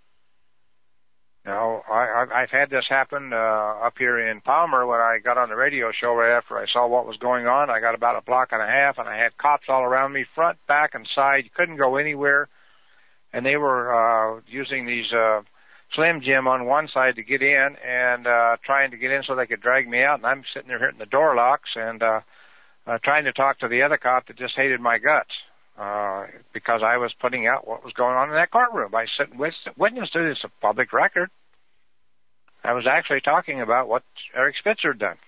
Now, I, I've had this happen uh, up here in Palmer when I got on the radio show right after I saw what was going on. I got about a block and a half, and I had cops all around me, front, back, and side. You couldn't go anywhere. And they were uh, using these uh, Slim Jim on one side to get in and uh, trying to get in so they could drag me out. And I'm sitting there hitting the door locks and uh, uh, trying to talk to the other cop that just hated my guts uh, because I was putting out what was going on in that courtroom. I sit with witness to this, a public record. I was actually talking about what Eric Spitzer had done.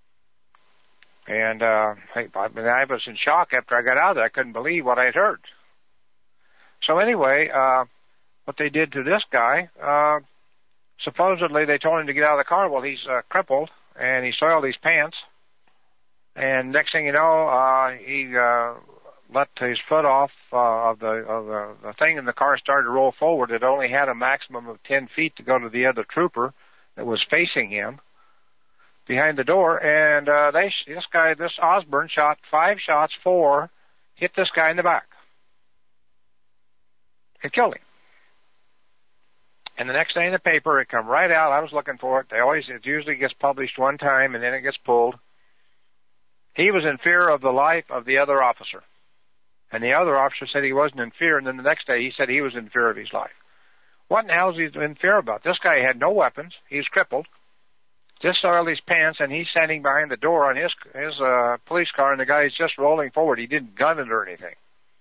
And uh, I, I, mean, I was in shock after I got out of there. I couldn't believe what I had heard. So anyway, uh, what they did to this guy, uh, supposedly they told him to get out of the car. Well, he's uh, crippled, and he soiled his pants. And next thing you know, uh, he uh, let his foot off uh, of, the, of the, the thing, and the car started to roll forward. It only had a maximum of ten feet to go to the other trooper that was facing him behind the door. And uh, they, this guy, this Osborne, shot five shots, four, hit this guy in the back. It killed him. And the next day in the paper, it come right out. I was looking for it. They always, it usually gets published one time and then it gets pulled. He was in fear of the life of the other officer. And the other officer said he wasn't in fear, and then the next day he said he was in fear of his life. What in the hell is he in fear about? This guy had no weapons. He was crippled. Just soiled his pants, and he's standing behind the door on his, his uh, police car, and the guy's just rolling forward. He didn't gun it or anything.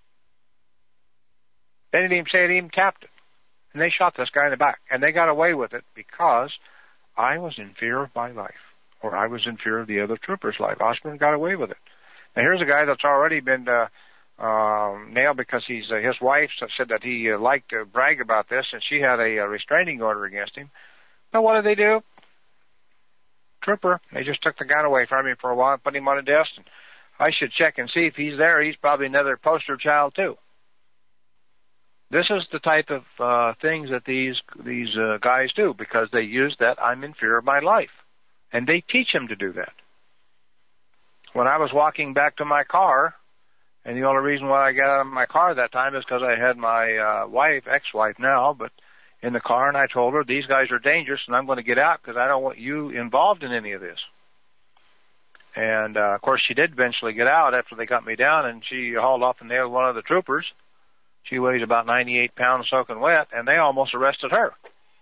They didn't even say it, even tapped it. And they shot this guy in the back. And they got away with it because I was in fear of my life. Or I was in fear of the other trooper's life. Osborne got away with it. Now here's a guy that's already been uh, uh, nailed because he's uh, his wife said that he uh, liked to brag about this, and she had a, a restraining order against him. Now what did they do? Trooper. They just took the gun away from him for a while and put him on a desk. And I should check and see if he's there. He's probably another poster child too. This is the type of uh, things that these these uh, guys do because they use that I'm in fear of my life. And they teach them to do that. When I was walking back to my car, and the only reason why I got out of my car that time is because I had my uh, wife, ex-wife now, but in the car, and I told her, these guys are dangerous, and I'm going to get out because I don't want you involved in any of this. And, uh, of course, she did eventually get out after they got me down, and she hauled off and nailed one of the troopers. She weighs about ninety-eight pounds soaking wet, and they almost arrested her.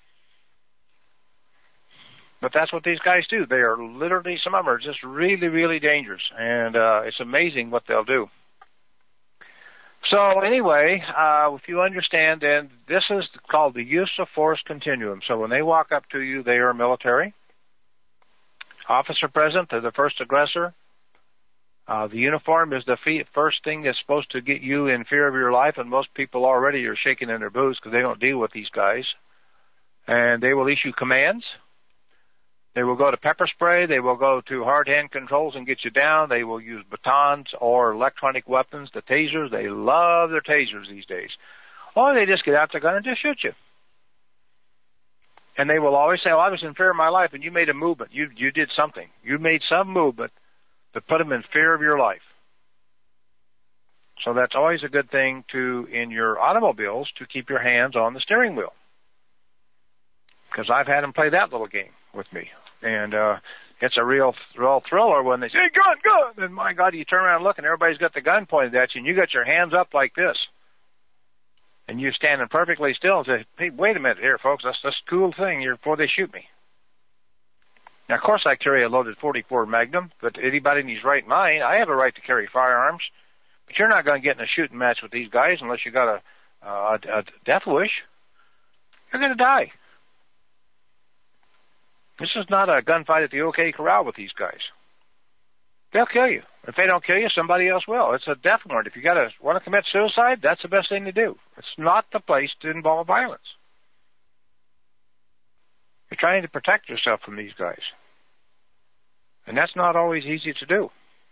But that's what these guys do. They are literally, some of them are just really, really dangerous, and uh, it's amazing what they'll do. So anyway, uh, if you understand, then this is called the use of force continuum. So when they walk up to you, they are military. Officer present, they're the first aggressor. Uh, the uniform is the fee- first thing that's supposed to get you in fear of your life, and most people already are shaking in their boots because they don't deal with these guys. And they will issue commands. They will go to pepper spray. They will go to hard hand controls and get you down. They will use batons or electronic weapons, the tasers. They love their tasers these days. Or they just get out their gun and just shoot you. And they will always say, oh, I was in fear of my life, and you made a movement. You you did something. You made some movement that put them in fear of your life. So that's always a good thing to, in your automobiles, to keep your hands on the steering wheel. Because I've had them play that little game with me. And uh, it's a real, real thriller when they say, gun, gun! And my God, you turn around and look, and everybody's got the gun pointed at you, and you got your hands up like this. And you're standing perfectly still and say, hey, wait a minute here, folks, that's this cool thing here before they shoot me. Now, of course, I carry a loaded forty-four Magnum, but anybody in his right mind, I have a right to carry firearms. But you're not going to get in a shooting match with these guys unless you got a, uh, a death wish. You're going to die. This is not a gunfight at the OK Corral with these guys. They'll kill you. If they don't kill you, somebody else will. It's a death warrant. If you got to want to commit suicide, that's the best thing to do. It's not the place to involve violence. You're trying to protect yourself from these guys. And that's not always easy to do.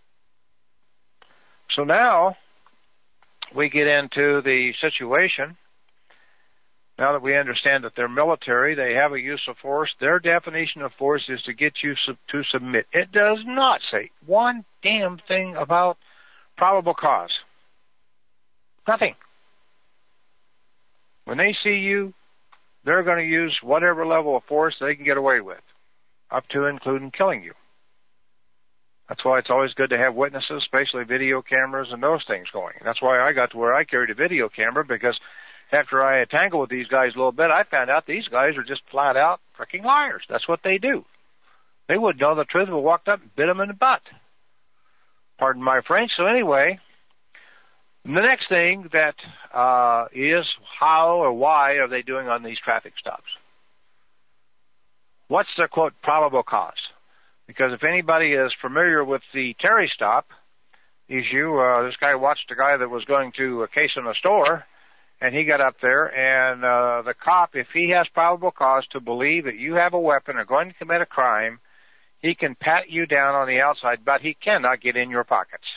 So now we get into the situation. Now that we understand that they're military, they have a use of force. Their definition of force is to get you sub- to submit. It does not say one damn thing about probable cause. Nothing. When they see you, they're going to use whatever level of force they can get away with, up to including killing you. That's why it's always good to have witnesses, especially video cameras and those things going. That's why I got to where I carried a video camera, because after I had tangled with these guys a little bit, I found out these guys are just flat out freaking liars. That's what they do. They wouldn't know the truth if I walked up and bit them in the butt. Pardon my French. So anyway, the next thing that uh, is how or why are they doing on these traffic stops? What's the, quote, probable cause? Because if anybody is familiar with the Terry stop issue, uh, this guy watched a guy that was going to a case in a store, and he got up there, and uh, the cop, if he has probable cause to believe that you have a weapon or going to commit a crime, he can pat you down on the outside, but he cannot get in your pockets.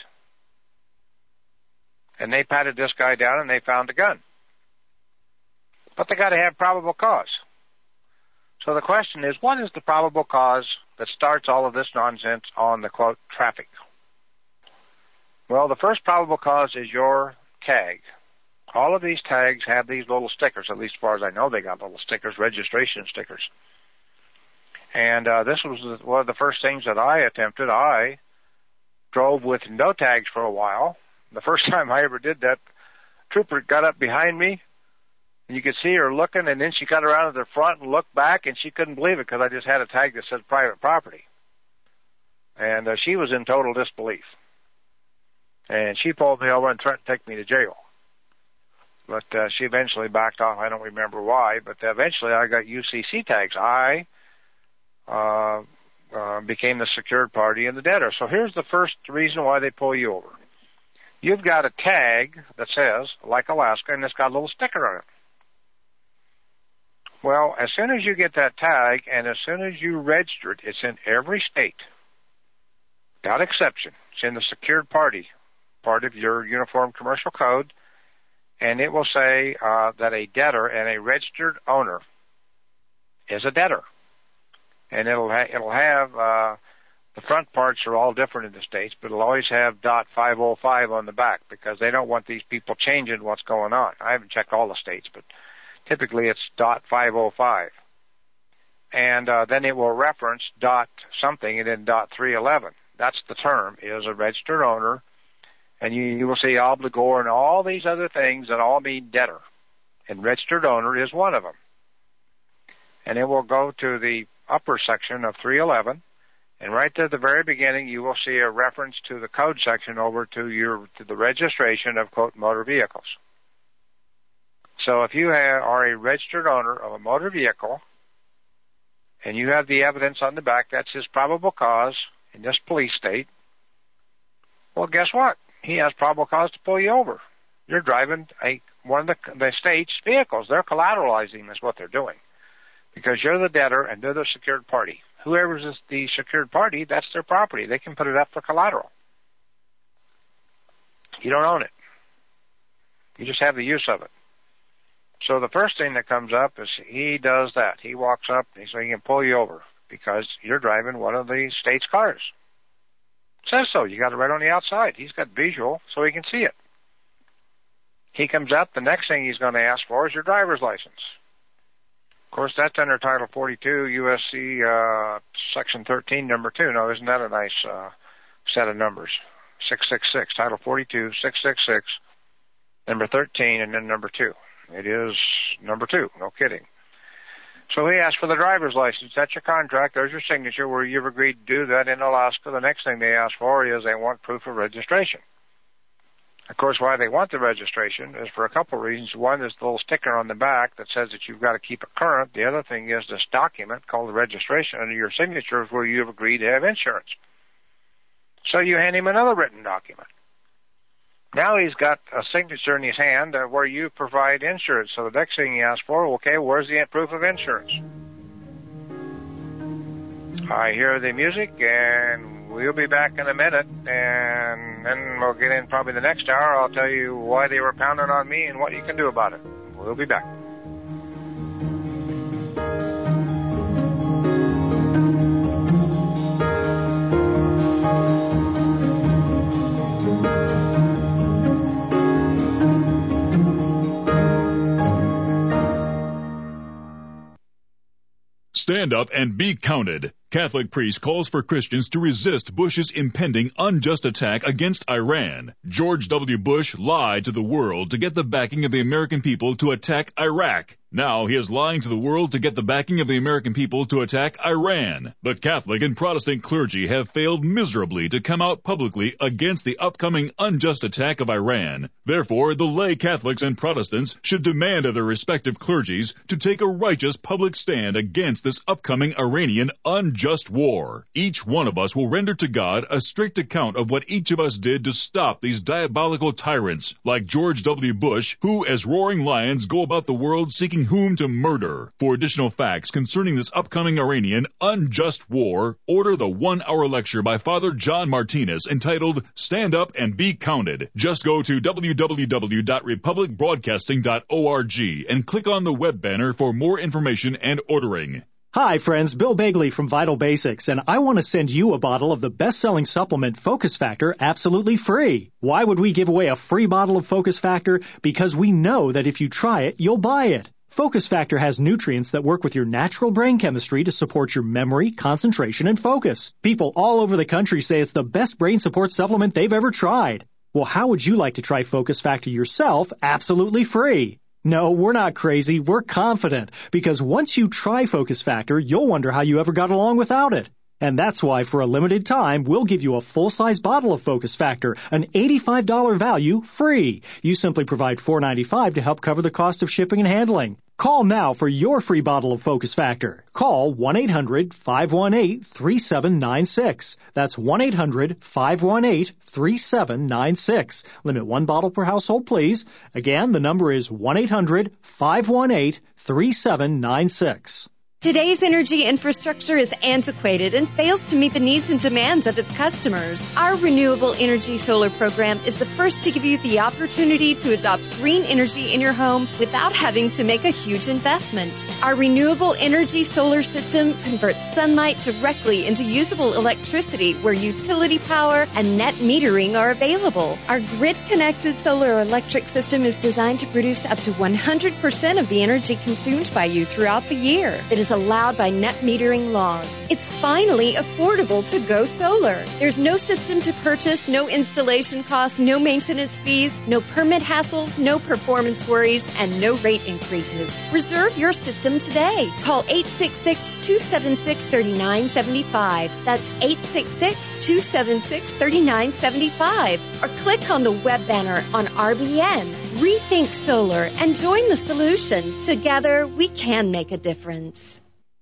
And they patted this guy down, and they found a gun. But they got to have probable cause. So the question is, what is the probable cause that starts all of this nonsense on the, quote, traffic? Well, the first probable cause is your tag. All of these tags have these little stickers, at least as far as I know they got little stickers, registration stickers. And uh, this was one of the first things that I attempted. I drove with no tags for a while. The first time I ever did that, trooper got up behind me, and you could see her looking, and then she got around to the front and looked back, and she couldn't believe it because I just had a tag that said private property. And uh, she was in total disbelief. And she pulled me over and threatened to take me to jail. But uh, she eventually backed off. I don't remember why, but eventually I got U C C tags. I uh, uh, became the secured party and the debtor. So here's the first reason why they pull you over. You've got a tag that says, like Alaska, and it's got a little sticker on it. Well, as soon as you get that tag, and as soon as you register it, it's in every state, without exception. It's in the secured party part of your Uniform Commercial Code, and it will say uh, that a debtor and a registered owner is a debtor. And it'll ha- it'll have uh, the front parts are all different in the states, but it'll always have dot five oh five on the back because they don't want these people changing what's going on. I haven't checked all the states, but typically it's dot five oh five. And uh, then it will reference dot something and then dot three eleven. That's the term, is a registered owner. And you, you will see obligor and all these other things that all mean debtor. And registered owner is one of them. And it will go to the upper section of three eleven. And right there at the very beginning, you will see a reference to the code section over to your to the registration of, quote, motor vehicles. So if you have, are a registered owner of a motor vehicle, and you have the evidence on the back, that's his probable cause in this police state, well, guess what? He has probable cause to pull you over. You're driving a one of the, the state's vehicles. They're collateralizing is what they're doing. Because you're the debtor and they're the secured party. Whoever is the secured party, that's their property. They can put it up for collateral. You don't own it. You just have the use of it. So the first thing that comes up is he does that. He walks up and he says he can pull you over because you're driving one of the state's cars. It says so. You got it right on the outside. He's got visual so he can see it. he comes up, the next thing he's going to ask for is your driver's license. Of course, that's under Title forty-two, U S C, uh, Section thirteen, number two. Now, isn't that a nice uh, set of numbers? six six six, Title forty-two, six six six, number thirteen, and then number two. It is number two, no kidding. So he asked for the driver's license. That's your contract. There's your signature where you've agreed to do that in Alaska. The next thing they ask for is they want proof of registration. Of course, why they want the registration is for a couple of reasons. One is the little sticker on the back that says that you've got to keep it current. The other thing is this document called the registration under your signature is where you've agreed to have insurance. So you hand him another written document. Now he's got a signature in his hand uh, where you provide insurance. So the next thing he asks for, okay, where's the proof of insurance? I hear the music, and we'll be back in a minute, and then we'll get in probably the next hour. I'll tell you why they were pounding on me and what you can do about it. We'll be back. Stand up and be counted. Catholic priest calls for Christians to resist Bush's impending unjust attack against Iran. George W. Bush lied to the world to get the backing of the American people to attack Iraq. Now he is lying to the world to get the backing of the American people to attack Iran. The Catholic and Protestant clergy have failed miserably to come out publicly against the upcoming unjust attack of Iran. Therefore, the lay Catholics and Protestants should demand of their respective clergies to take a righteous public stand against this upcoming Iranian unjust war. Each one of us will render to God a strict account of what each of us did to stop these diabolical tyrants like George W. Bush, who as roaring lions go about the world seeking whom to murder. For additional facts concerning this upcoming Iranian unjust war, order the one-hour lecture by Father John Martinez entitled Stand Up and Be Counted. Just go to w w w dot republic broadcasting dot org and click on the web banner for more information and ordering. Hi friends, Bill Bagley from Vital Basics, and I want to send you a bottle of the best-selling supplement Focus Factor absolutely free. Why would we give away a free bottle of Focus Factor? Because we know that if you try it, you'll buy it. Focus Factor has nutrients that work with your natural brain chemistry to support your memory, concentration, and focus. People all over the country say it's the best brain support supplement they've ever tried. Well, how would you like to try Focus Factor yourself absolutely free? No, we're not crazy. We're confident. Because once you try Focus Factor, you'll wonder how you ever got along without it. And that's why, for a limited time, we'll give you a full-size bottle of Focus Factor, an eighty-five dollars value, free. You simply provide four dollars and ninety-five cents to help cover the cost of shipping and handling. Call now for your free bottle of Focus Factor. Call one eight hundred five one eight three seven nine six. That's one eight hundred five one eight three seven nine six. Limit one bottle per household, please. Again, the number is one eight hundred five one eight three seven nine six. Today's energy infrastructure is antiquated and fails to meet the needs and demands of its customers. Our Renewable Energy Solar program is the first to give you the opportunity to adopt green energy in your home without having to make a huge investment. Our Renewable Energy Solar system converts sunlight directly into usable electricity where utility power and net metering are available. Our grid-connected solar electric system is designed to produce up to one hundred percent of the energy consumed by you throughout the year. It is allowed by net metering laws. It's finally affordable to go solar. There's no system to purchase, no installation costs, no maintenance fees, no permit hassles, no performance worries, and no rate increases. Reserve your system today. Call eight six six, two seven six, three nine seven five. That's eight six six, two seven six, three nine seven five. Or click on the web banner on R B N. Rethink solar and join the solution. Together, we can make a difference.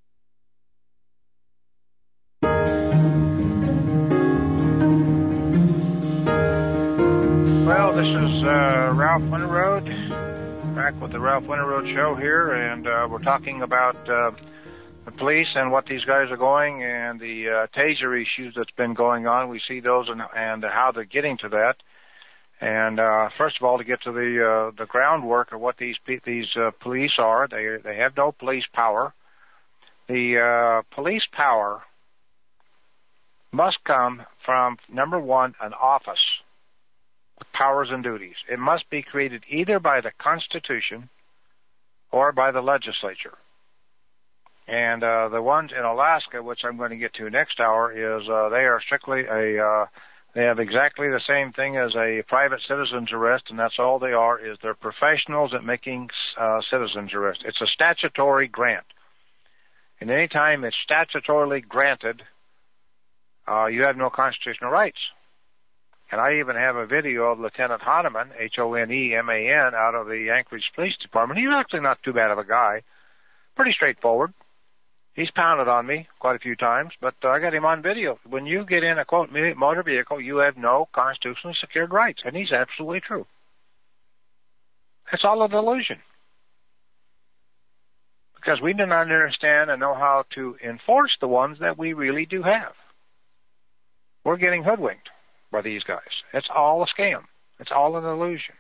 Well, this is uh, Ralph Winterroad, back with the Ralph Winterroad Show here, and uh, we're talking about uh, the police and what these guys are going, and the uh, taser issues that's been going on. We see those and, and how they're getting to that. And uh, first of all, to get to the uh, the groundwork of what these these uh, police are, they they have no police power. The uh, police power must come from, number one, an office. powers and duties. It must be created either by the Constitution or by the legislature. And uh, the ones in Alaska, which I'm going to get to next hour, is uh, they are strictly a, uh, they have exactly the same thing as a private citizen's arrest, and that's all they are, is they're professionals at making uh, citizen's arrest. It's a statutory grant. And any time it's statutorily granted, uh, you have no constitutional rights. And I even have a video of Lieutenant Honeman, H O N E M A N, out of the Anchorage Police Department. He's actually not too bad of a guy. Pretty straightforward. He's pounded on me quite a few times, but uh, I got him on video. When you get in a, quote, motor vehicle, you have no constitutionally secured rights. And he's absolutely true. It's all a delusion. Because we do not understand and know how to enforce the ones that we really do have. We're getting hoodwinked by these guys. It's all a scam. It's all an illusion.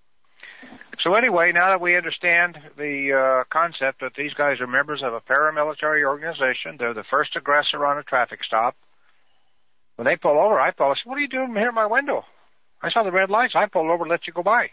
So anyway, now that we understand the uh, concept that these guys are members of a paramilitary organization, they're the first aggressor on a traffic stop. When they pull over, I pull. I say, "What are you doing here at my window? I saw the red lights. I pulled over and let you go by."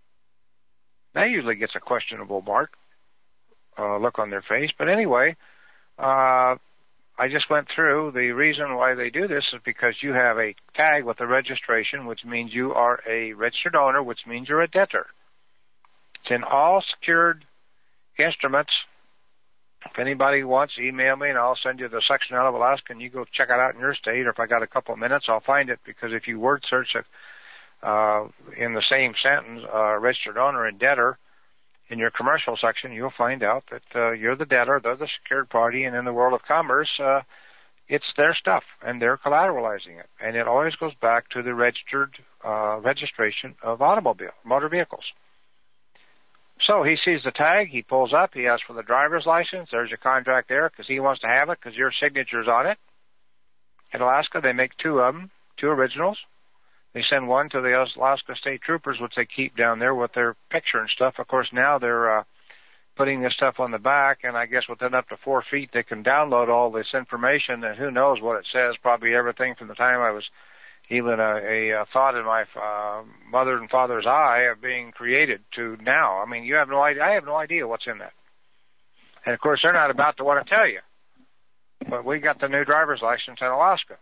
That usually gets a questionable mark, uh, look on their face. But anyway, uh, I just went through the reason why they do this is because you have a tag with the registration, which means you are a registered owner, which means you're a debtor. It's in all secured instruments. If anybody wants, email me and I'll send you the section out of Alaska and you go check it out in your state. Or if I got a couple of minutes, I'll find it, because if you word search it uh, in the same sentence, uh, registered owner and debtor, in your commercial section, you'll find out that uh, you're the debtor, they're the secured party, and in the world of commerce, uh, it's their stuff, and they're collateralizing it. And it always goes back to the registered uh, registration of automobile, motor vehicles. So he sees the tag, he pulls up, he asks for the driver's license. There's your contract there because he wants to have it because your signature's on it. In Alaska, they make two of them, two originals. They send one to the Alaska State Troopers, which they keep down there with their picture and stuff. Of course, now they're uh, putting this stuff on the back, and I guess within up to four feet they can download all this information, and who knows what it says, probably everything from the time I was even a, a, a thought in my uh, mother and father's eye of being created to now. I mean, you have no idea. I have no idea what's in that. And, of course, they're not about to want to tell you. But we got the new driver's license in Alaska.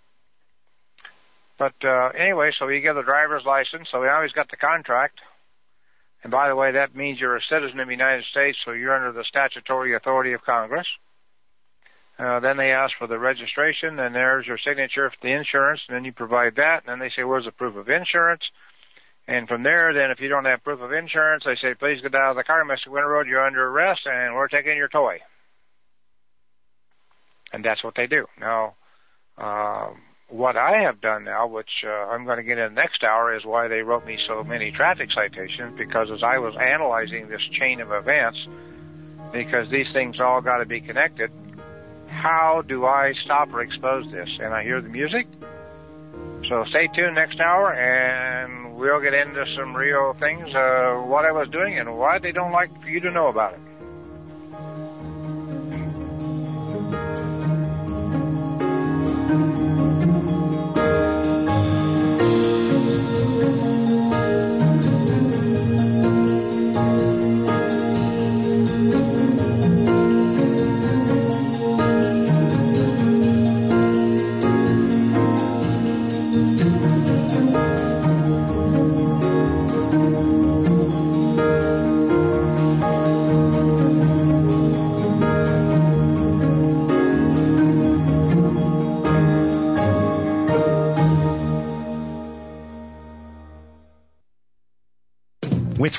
But uh, anyway, so you get the driver's license, so now he's got the contract. And by the way, that means you're a citizen of the United States, so you're under the statutory authority of Congress. Uh, then they ask for the registration, and there's your signature for the insurance, and then you provide that, and then they say, where's the proof of insurance? And from there, then if you don't have proof of insurance, they say, please get out of the car, Mister Winter Road, you're under arrest, and we're taking your toy. And that's what they do. Now, uh, what I have done now, which uh, I'm going to get in the next hour, is why they wrote me so many traffic citations, because as I was analyzing this chain of events, because these things all got to be connected, how do I stop or expose this? And I hear the music. So stay tuned next hour, and we'll get into some real things, uh, what I was doing and why they don't like for you to know about it.